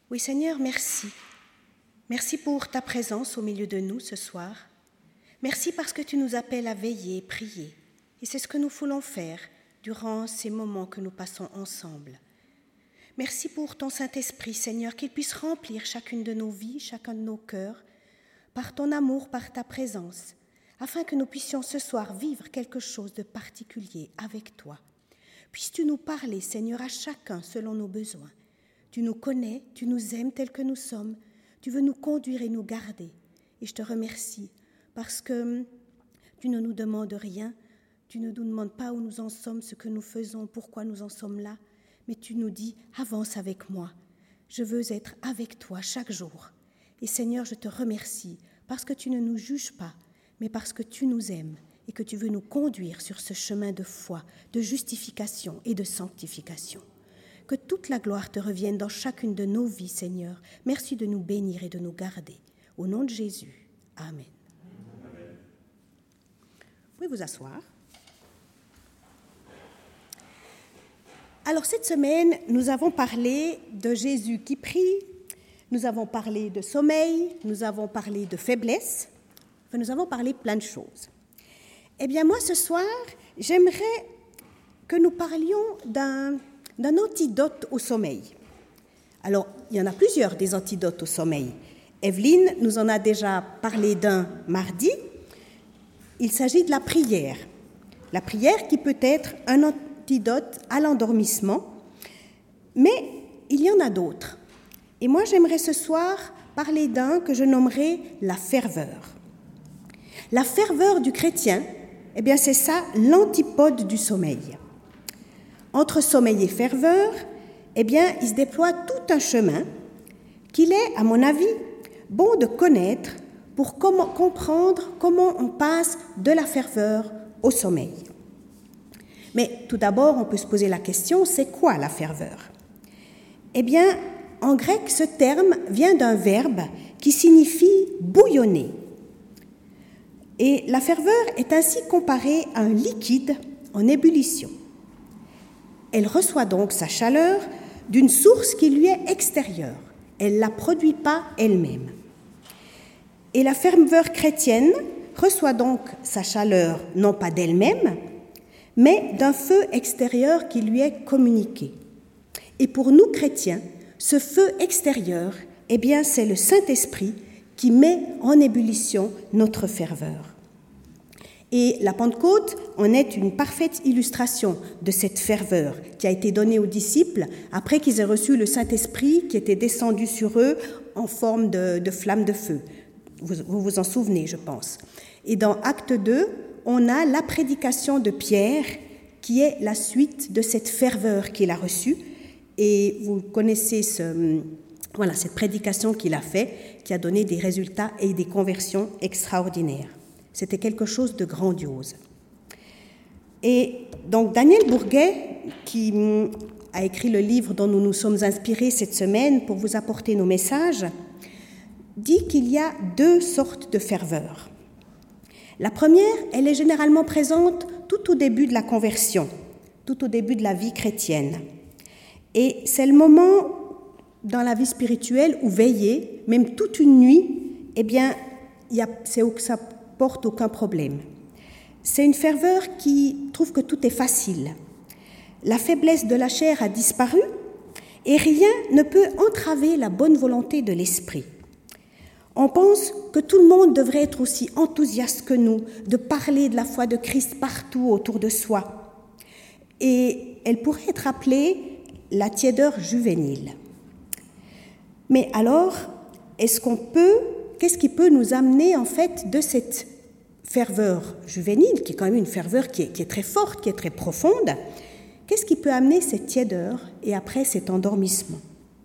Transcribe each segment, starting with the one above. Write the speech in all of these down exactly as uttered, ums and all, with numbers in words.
Oui Seigneur, merci. Merci pour ta présence au milieu de nous ce soir. Merci parce que tu nous appelles à veiller et prier. Et c'est ce que nous voulons faire durant ces moments que nous passons ensemble. Merci pour ton Saint-Esprit, Seigneur, qu'il puisse remplir chacune de nos vies, chacun de nos cœurs, par ton amour, par ta présence, afin que nous puissions ce soir vivre quelque chose de particulier avec toi. Puisses-tu nous parler, Seigneur, à chacun selon nos besoins. Tu nous connais, tu nous aimes tels que nous sommes, tu veux nous conduire et nous garder. Et je te remercie parce que tu ne nous demandes rien, tu ne nous demandes pas où nous en sommes, ce que nous faisons, pourquoi nous en sommes là, mais tu nous dis « avance avec moi, je veux être avec toi chaque jour ». Et Seigneur, je te remercie parce que tu ne nous juges pas, mais parce que tu nous aimes et que tu veux nous conduire sur ce chemin de foi, de justification et de sanctification. Que toute la gloire te revienne dans chacune de nos vies, Seigneur. Merci de nous bénir et de nous garder. Au nom de Jésus, Amen. Amen. Vous pouvez vous asseoir. Alors cette semaine, nous avons parlé de Jésus qui prie, nous avons parlé de sommeil, nous avons parlé de faiblesse, enfin, nous avons parlé plein de choses. Eh bien moi, ce soir, j'aimerais que nous parlions d'un... d'un antidote au sommeil. Alors, il y en a plusieurs des antidotes au sommeil. Evelyne nous en a déjà parlé d'un mardi. Il s'agit de la prière. La prière qui peut être un antidote à l'endormissement, mais il y en a d'autres. Et moi, j'aimerais ce soir parler d'un que je nommerai la ferveur. La ferveur du chrétien, eh bien, c'est ça l'antipode du sommeil. Entre sommeil et ferveur, eh bien, il se déploie tout un chemin qu'il est, à mon avis, bon de connaître pour comment, comprendre comment on passe de la ferveur au sommeil. Mais tout d'abord, on peut se poser la question, c'est quoi la ferveur ? Eh bien, en grec, ce terme vient d'un verbe qui signifie bouillonner. Et la ferveur est ainsi comparée à un liquide en ébullition. Elle reçoit donc sa chaleur d'une source qui lui est extérieure. Elle ne la produit pas elle-même. Et la ferveur chrétienne reçoit donc sa chaleur non pas d'elle-même, mais d'un feu extérieur qui lui est communiqué. Et pour nous chrétiens, ce feu extérieur, eh bien, c'est le Saint-Esprit qui met en ébullition notre ferveur. Et la Pentecôte en est une parfaite illustration de cette ferveur qui a été donnée aux disciples après qu'ils aient reçu le Saint-Esprit qui était descendu sur eux en forme de, de flamme de feu. Vous, vous vous en souvenez, je pense. Et dans Acte deux, on a la prédication de Pierre qui est la suite de cette ferveur qu'il a reçue. Et vous connaissez ce, voilà, cette prédication qu'il a faite qui a donné des résultats et des conversions extraordinaires. C'était quelque chose de grandiose. Et donc Daniel Bourguet, qui a écrit le livre dont nous nous sommes inspirés cette semaine pour vous apporter nos messages, dit qu'il y a deux sortes de ferveur. La première, elle est généralement présente tout au début de la conversion, tout au début de la vie chrétienne. Et c'est le moment dans la vie spirituelle où veiller, même toute une nuit, eh bien, il y a, c'est où ça porte aucun problème. C'est une ferveur qui trouve que tout est facile. La faiblesse de la chair a disparu et rien ne peut entraver la bonne volonté de l'esprit. On pense que tout le monde devrait être aussi enthousiaste que nous, de parler de la foi de Christ partout autour de soi. Et elle pourrait être appelée la tiédeur juvénile. Mais alors, est-ce qu'on peut, qu'est-ce qui peut nous amener en fait de cette ferveur juvénile, qui est quand même une ferveur qui est, qui est très forte, qui est très profonde, qu'est-ce qui peut amener cette tiédeur et après cet endormissement ?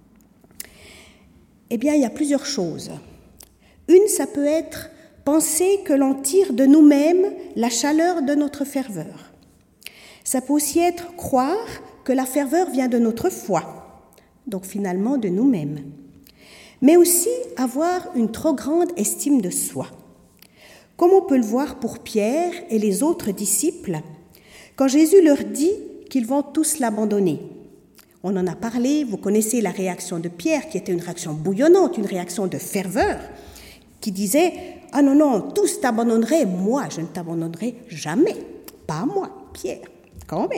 Eh bien, il y a plusieurs choses. Une, ça peut être penser que l'on tire de nous-mêmes la chaleur de notre ferveur. Ça peut aussi être croire que la ferveur vient de notre foi, donc finalement de nous-mêmes. Mais aussi avoir une trop grande estime de soi. Comme on peut le voir pour Pierre et les autres disciples, quand Jésus leur dit qu'ils vont tous l'abandonner. On en a parlé, vous connaissez la réaction de Pierre, qui était une réaction bouillonnante, une réaction de ferveur, qui disait « Ah non, non, tous t'abandonneraient, moi je ne t'abandonnerai jamais, pas moi, Pierre, quand même. »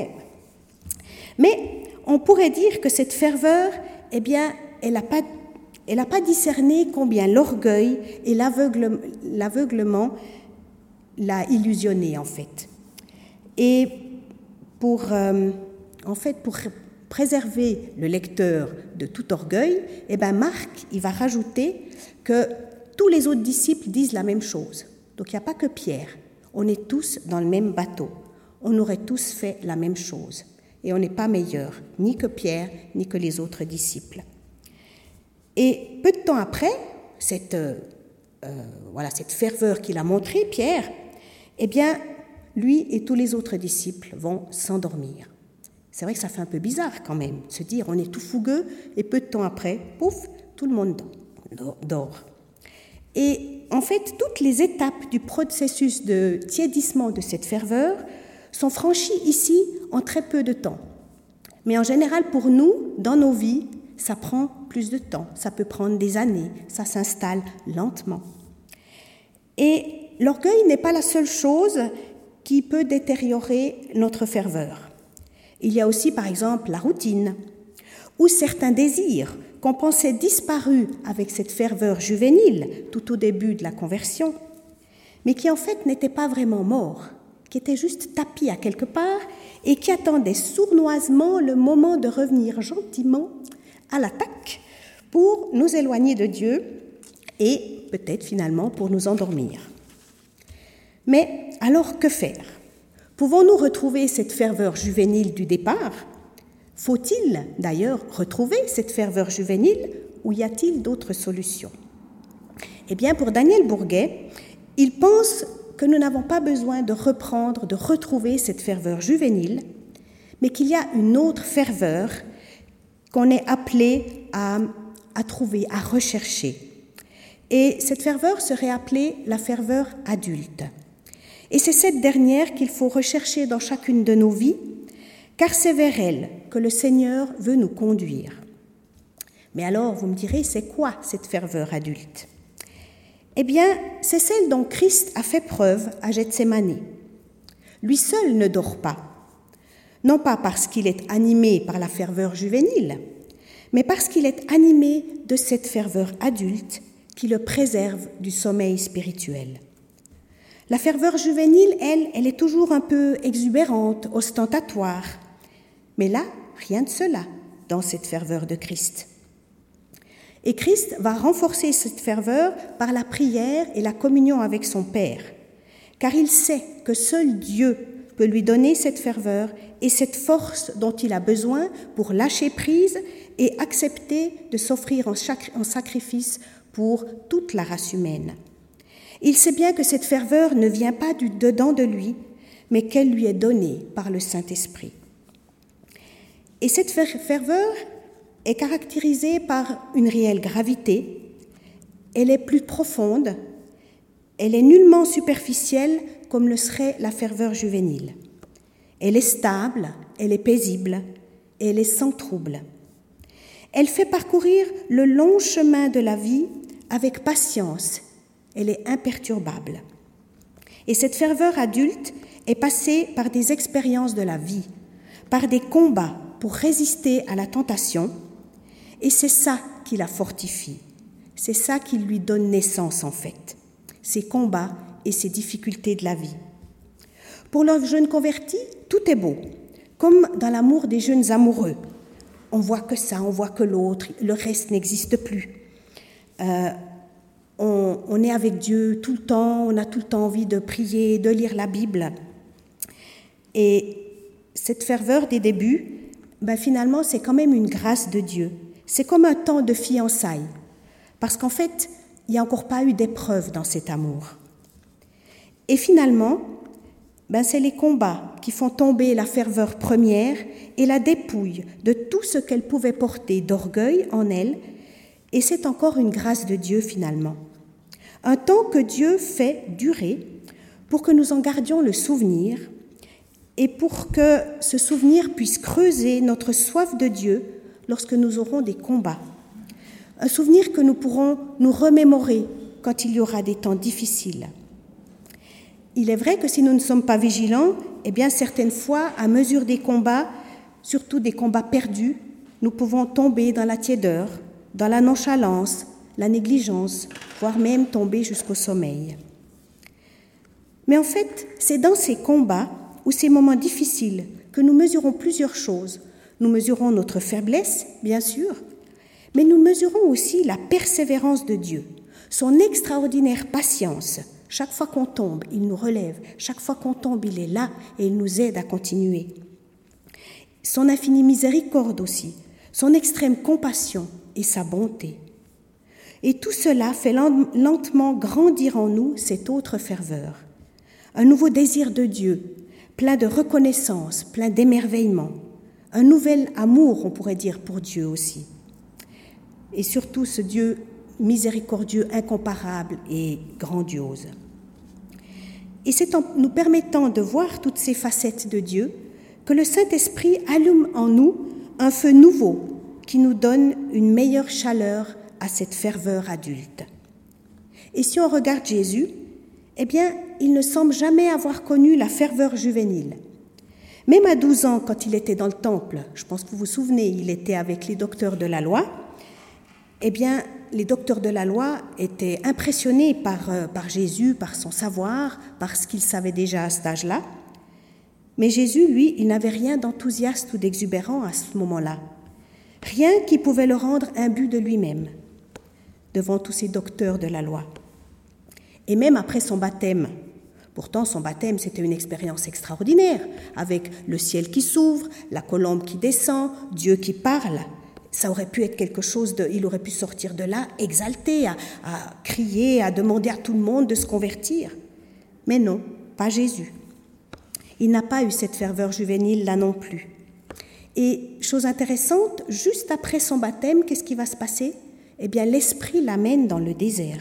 Mais on pourrait dire que cette ferveur, eh bien, elle n'a pas, elle n'a pas discerné combien l'orgueil et l'aveugle, l'aveuglement l'a illusionné, en fait. Et pour, euh, en fait, pour préserver le lecteur de tout orgueil, eh bien Marc, il va rajouter que tous les autres disciples disent la même chose. Donc il n'y a pas que Pierre. On est tous dans le même bateau. On aurait tous fait la même chose. Et on n'est pas meilleur, ni que Pierre, ni que les autres disciples. Et peu de temps après, cette, euh, voilà, cette ferveur qu'il a montrée, Pierre, eh bien, lui et tous les autres disciples vont s'endormir. C'est vrai que ça fait un peu bizarre quand même, de se dire on est tout fougueux et peu de temps après, pouf, tout le monde dort. Et en fait, toutes les étapes du processus de tiédissement de cette ferveur sont franchies ici en très peu de temps. Mais en général, pour nous, dans nos vies, ça prend plus de temps, ça peut prendre des années, ça s'installe lentement. Et l'orgueil n'est pas la seule chose qui peut détériorer notre ferveur. Il y a aussi, par exemple, la routine, ou certains désirs qu'on pensait disparus avec cette ferveur juvénile tout au début de la conversion, mais qui en fait n'étaient pas vraiment morts, qui étaient juste tapis à quelque part et qui attendaient sournoisement le moment de revenir gentiment à l'attaque pour nous éloigner de Dieu et peut-être finalement pour nous endormir. Mais alors que faire ? Pouvons-nous retrouver cette ferveur juvénile du départ ? Faut-il d'ailleurs retrouver cette ferveur juvénile ou y a-t-il d'autres solutions ? Eh bien, pour Daniel Bourguet, il pense que nous n'avons pas besoin de reprendre, de retrouver cette ferveur juvénile, mais qu'il y a une autre ferveur qu'on est appelé à, à trouver, à rechercher. Et cette ferveur serait appelée la ferveur adulte. Et c'est cette dernière qu'il faut rechercher dans chacune de nos vies, car c'est vers elle que le Seigneur veut nous conduire. Mais alors, vous me direz, c'est quoi cette ferveur adulte ? Eh bien, c'est celle dont Christ a fait preuve à Gethsémani. Lui seul ne dort pas, non pas parce qu'il est animé par la ferveur juvénile, mais parce qu'il est animé de cette ferveur adulte qui le préserve du sommeil spirituel. La ferveur juvénile, elle, elle est toujours un peu exubérante, ostentatoire. Mais là, rien de cela dans cette ferveur de Christ. Et Christ va renforcer cette ferveur par la prière et la communion avec son Père, car il sait que seul Dieu peut lui donner cette ferveur et cette force dont il a besoin pour lâcher prise et accepter de s'offrir en sacrifice pour toute la race humaine. Il sait bien que cette ferveur ne vient pas du dedans de lui, mais qu'elle lui est donnée par le Saint-Esprit. Et cette ferveur est caractérisée par une réelle gravité, elle est plus profonde, elle est nullement superficielle comme le serait la ferveur juvénile. Elle est stable, elle est paisible, et elle est sans trouble. Elle fait parcourir le long chemin de la vie avec patience. Elle est imperturbable. Et cette ferveur adulte est passée par des expériences de la vie, par des combats pour résister à la tentation, et c'est ça qui la fortifie. C'est ça qui lui donne naissance en fait, ces combats et ces difficultés de la vie. Pour le jeune converti, tout est beau, comme dans l'amour des jeunes amoureux. On voit que ça, on voit que l'autre, le reste n'existe plus. Euh, On, on est avec Dieu tout le temps, on a tout le temps envie de prier, de lire la Bible. Et cette ferveur des débuts, ben finalement, c'est quand même une grâce de Dieu. C'est comme un temps de fiançailles, parce qu'en fait, il n'y a encore pas eu d'épreuve dans cet amour. Et finalement, ben c'est les combats qui font tomber la ferveur première et la dépouillent de tout ce qu'elle pouvait porter d'orgueil en elle. Et c'est encore une grâce de Dieu finalement. Un temps que Dieu fait durer pour que nous en gardions le souvenir et pour que ce souvenir puisse creuser notre soif de Dieu lorsque nous aurons des combats. Un souvenir que nous pourrons nous remémorer quand il y aura des temps difficiles. Il est vrai que si nous ne sommes pas vigilants, eh bien certaines fois, à mesure des combats, surtout des combats perdus, nous pouvons tomber dans la tiédeur, dans la nonchalance, la négligence, voire même tomber jusqu'au sommeil. Mais en fait, c'est dans ces combats ou ces moments difficiles que nous mesurons plusieurs choses. Nous mesurons notre faiblesse, bien sûr, mais nous mesurons aussi la persévérance de Dieu, son extraordinaire patience. Chaque fois qu'on tombe, il nous relève. Chaque fois qu'on tombe, il est là et il nous aide à continuer. Son infinie miséricorde aussi, son extrême compassion et sa bonté. Et tout cela fait lentement grandir en nous cette autre ferveur, un nouveau désir de Dieu, plein de reconnaissance, plein d'émerveillement, un nouvel amour, on pourrait dire, pour Dieu aussi. Et surtout ce Dieu miséricordieux, incomparable et grandiose. Et c'est en nous permettant de voir toutes ces facettes de Dieu que le Saint-Esprit allume en nous un feu nouveau qui nous donne une meilleure chaleur à cette ferveur adulte. Et si on regarde Jésus, eh bien, il ne semble jamais avoir connu la ferveur juvénile. Même à douze ans, quand il était dans le temple, je pense que vous vous souvenez, il était avec les docteurs de la loi, eh bien, les docteurs de la loi étaient impressionnés par, euh, par Jésus, par son savoir, par ce qu'il savait déjà à cet âge-là. Mais Jésus, lui, il n'avait rien d'enthousiaste ou d'exubérant à ce moment-là. Rien qui pouvait le rendre imbu de lui-même, devant tous ces docteurs de la loi. Et même après son baptême, pourtant son baptême c'était une expérience extraordinaire, avec le ciel qui s'ouvre, la colombe qui descend, Dieu qui parle. Ça aurait pu être quelque chose de... Il aurait pu sortir de là exalté, à, à crier, à demander à tout le monde de se convertir. Mais non, pas Jésus. Il n'a pas eu cette ferveur juvénile là non plus. Et chose intéressante, juste après son baptême, qu'est-ce qui va se passer ? Eh bien, l'Esprit l'amène dans le désert.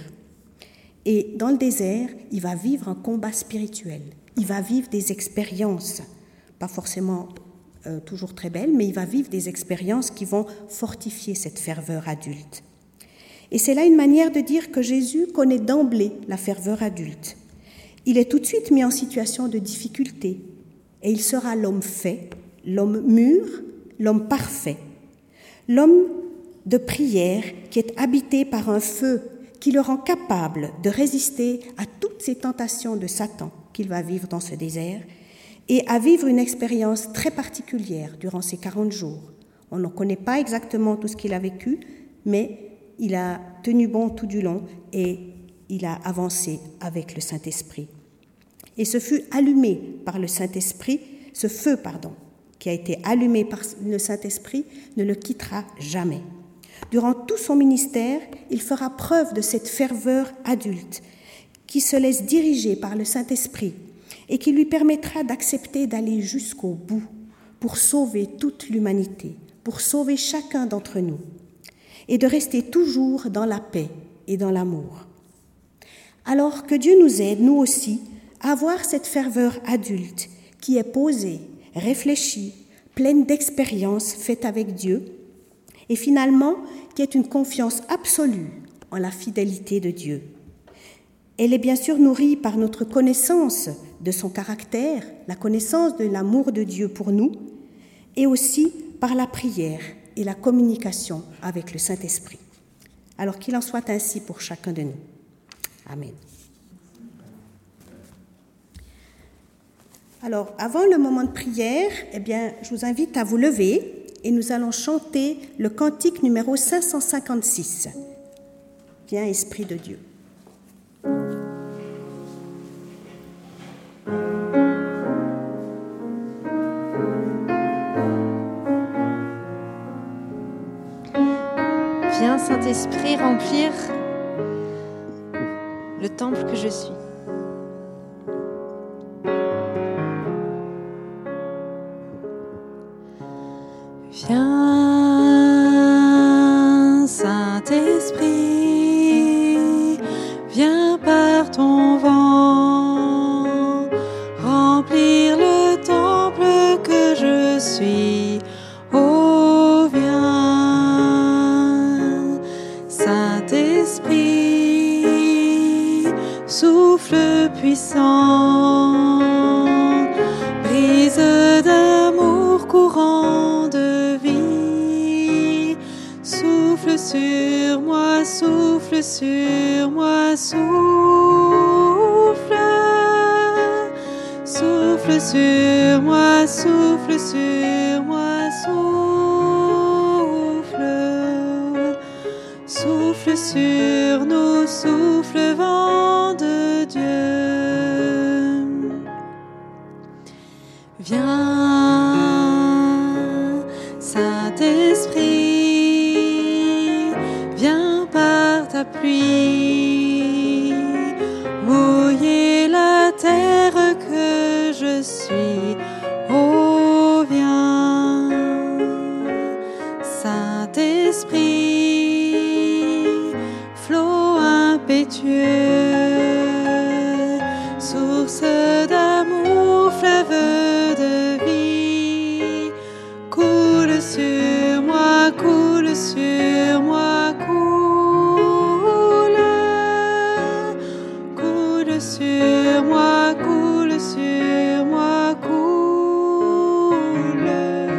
Et dans le désert, il va vivre un combat spirituel. Il va vivre des expériences, pas forcément euh, toujours très belles, mais il va vivre des expériences qui vont fortifier cette ferveur adulte. Et c'est là une manière de dire que Jésus connaît d'emblée la ferveur adulte. Il est tout de suite mis en situation de difficulté et il sera l'homme fait, l'homme mûr, l'homme parfait, l'homme de prière qui est habité par un feu qui le rend capable de résister à toutes ces tentations de Satan qu'il va vivre dans ce désert et à vivre une expérience très particulière durant ces quarante jours. On ne connaît pas exactement tout ce qu'il a vécu, mais il a tenu bon tout du long et il a avancé avec le Saint-Esprit. Et ce fut allumé par le Saint-Esprit, ce feu, pardon, qui a été allumé par le Saint-Esprit, ne le quittera jamais. Durant tout son ministère, il fera preuve de cette ferveur adulte qui se laisse diriger par le Saint-Esprit et qui lui permettra d'accepter d'aller jusqu'au bout pour sauver toute l'humanité, pour sauver chacun d'entre nous et de rester toujours dans la paix et dans l'amour. Alors que Dieu nous aide, nous aussi, à avoir cette ferveur adulte qui est posée, réfléchie, pleine d'expériences faites avec Dieu et finalement qui est une confiance absolue en la fidélité de Dieu. Elle est bien sûr nourrie par notre connaissance de son caractère, la connaissance de l'amour de Dieu pour nous, et aussi par la prière et la communication avec le Saint-Esprit. Alors qu'il en soit ainsi pour chacun de nous. Amen. Alors, avant le moment de prière, eh bien, je vous invite à vous lever et nous allons chanter le cantique numéro cinq cent cinquante-six. Viens, Esprit de Dieu. Viens, Saint-Esprit, remplir le temple que je suis. Viens, Saint-Esprit, viens par ton vent, remplir le temple que je suis. Oh, viens. souffle puissant, brise d'amour, courant de vie, souffle sur moi, souffle sur moi, souffle, souffle sur moi, souffle sur moi, souffle, souffle sur nous, souffle vent de Dieu. Viens, Saint-Esprit, viens par ta pluie, mouiller la terre que je suis. Oh, viens, Saint-Esprit, flot impétueux, source d'amour, fleuve de vie, coule sur moi, coule sur moi, coule, coule sur moi, coule sur moi, coule,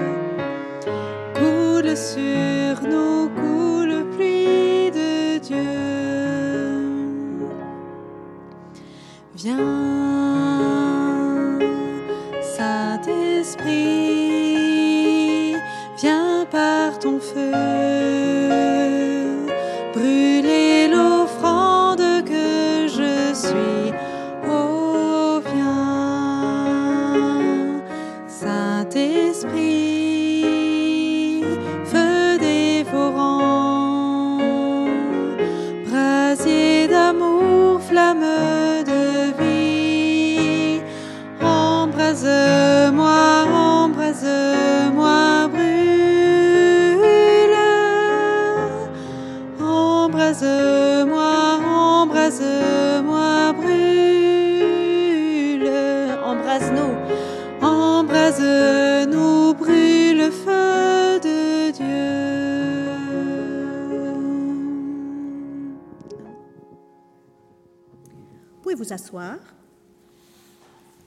coule sur nous, coule pluie de Dieu. Viens, Saint-Esprit, viens par ton feu, brûler l'offrande que je suis. Oh, viens, Saint-Esprit, feu dévorant, brasier d'amour, flamme de vie, embrase-moi, embrase-moi, brûle, embrase-moi, embrase-moi, brûle, embrase-nous, embrase-nous, brûle, feu de Dieu. Vous pouvez vous asseoir.